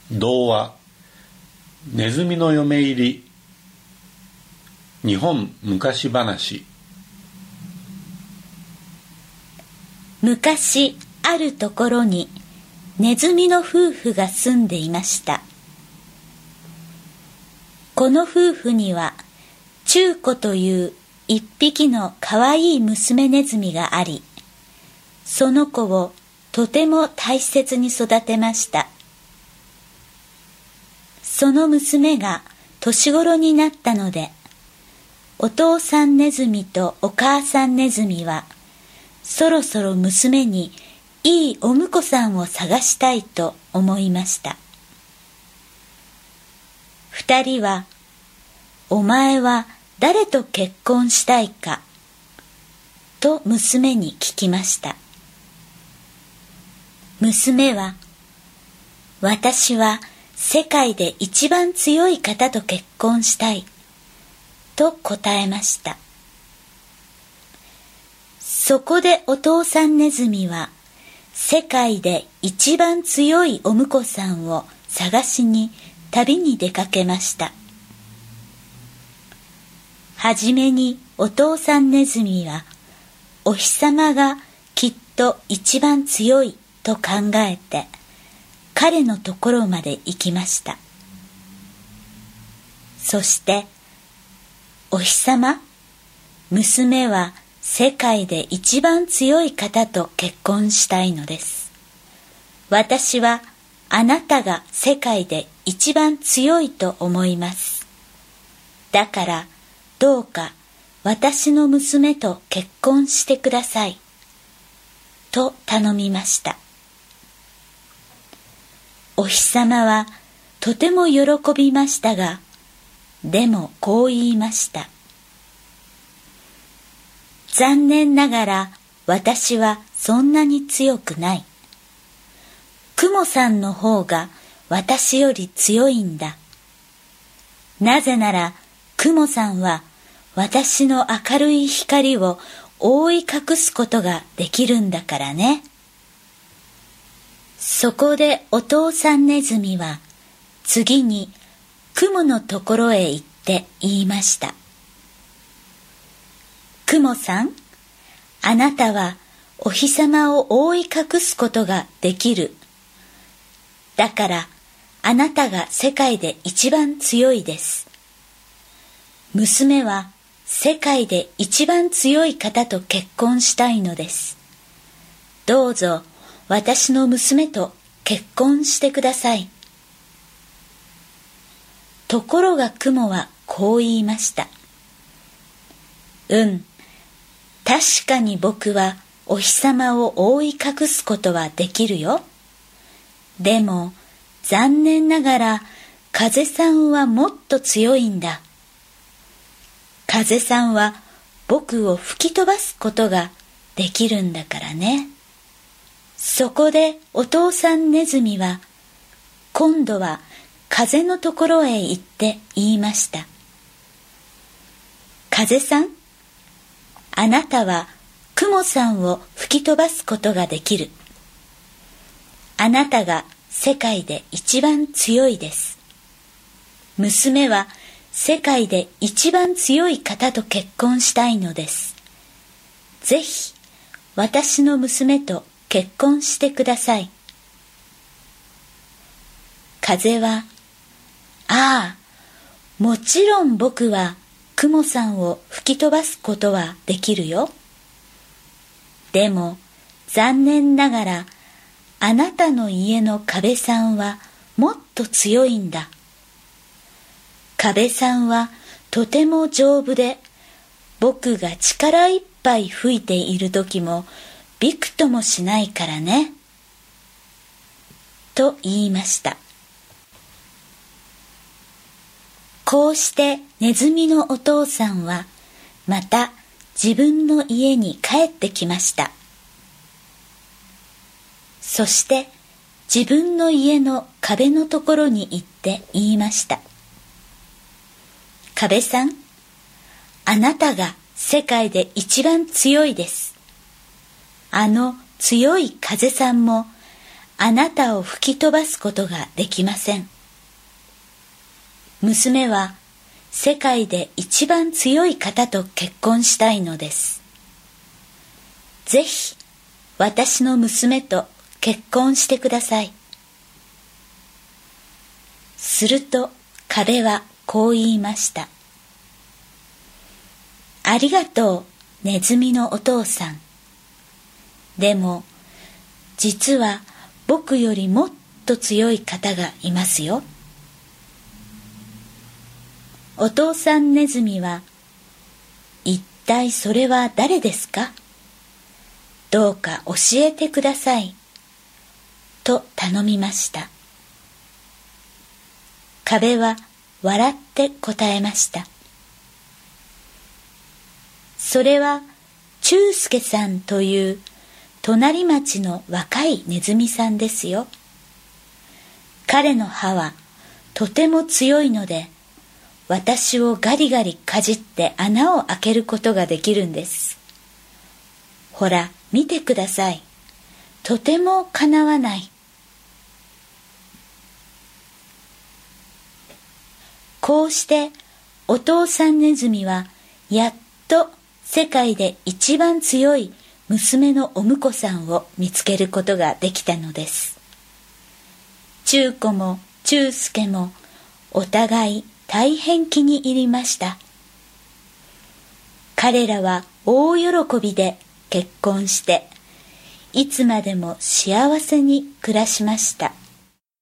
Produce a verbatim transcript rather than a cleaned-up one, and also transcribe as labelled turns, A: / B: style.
A: 童話ネズミの嫁入り日本昔話。
B: 昔あるところにネズミの夫婦が住んでいました。この夫婦にはチュウコという一匹のかわいい娘ネズミがあり、その子をとても大切に育てました。その娘が年頃になったので、お父さんネズミとお母さんネズミはそろそろ娘にいいお婿さんを探したいと思いました。二人は、お前は誰と結婚したいかと娘に聞きました。娘は、私は世界で一番強い方と結婚したいと答えました。そこでお父さんネズミは世界で一番強いお婿さんを探しに旅に出かけました。はじめにお父さんネズミはお日様がきっと一番強いと考えて彼のところまで行きました。そしてお日様、娘は世界で一番強い方と結婚したいのです。私はあなたが世界で一番強いと思います。だからどうか私の娘と結婚してください。と頼みました。お日様はとても喜びましたが、でもこう言いました。残念ながら私はそんなに強くない。クモさんの方が私より強いんだ。なぜならクモさんは私の明るい光を覆い隠すことができるんだからね。そこでお父さんネズミは次にクモのところへ行って言いました。クモさん、あなたはお日様を覆い隠すことができる。だからあなたが世界で一番強いです。娘は世界で一番強い方と結婚したいのです。どうぞ私の娘と結婚してください。ところがクモはこう言いました。うん、確かに僕はお日様を覆い隠すことはできるよ。でも残念ながら風さんはもっと強いんだ。風さんは僕を吹き飛ばすことができるんだからね。そこでお父さんネズミは今度は風のところへ行って言いました。風さん、あなたはクモさんを吹き飛ばすことができる。あなたが世界で一番強いです。娘は世界で一番強い方と結婚したいのです。ぜひ私の娘と結婚してください。風は、ああ、もちろん僕はクモさんを吹き飛ばすことはできるよ。でも残念ながらあなたの家の壁さんはもっと強いんだ。壁さんはとても丈夫で、僕が力いっぱい吹いている時もびくともしないからね。と言いました。こうしてネズミのお父さんはまた自分の家に帰ってきました。そして自分の家の壁のところに行って言いました。壁さん、あなたが世界で一番強いです。あの強い風さんもあなたを吹き飛ばすことができません。娘は世界で一番強い方と結婚したいのです。ぜひ私の娘と結婚してください。すると壁はこう言いました。ありがとう、ネズミのお父さん。でも、実は僕よりもっと強い方がいますよ。お父さんネズミは、一体それは誰ですか？どうか教えてください。と頼みました。壁は笑って答えました。それは、チュウスケさんという隣町の若いネズミさんですよ。彼の歯はとても強いので、私をガリガリかじって穴を開けることができるんです。ほら、見てください。とてもかなわない。こうしてお父さんネズミはやっと世界で一番強い娘のお婿さんを見つけることができたのです。チュウコもチュウスケもお互い大変気に入りました。彼らは大喜びで結婚して、いつまでも幸せに暮らしました。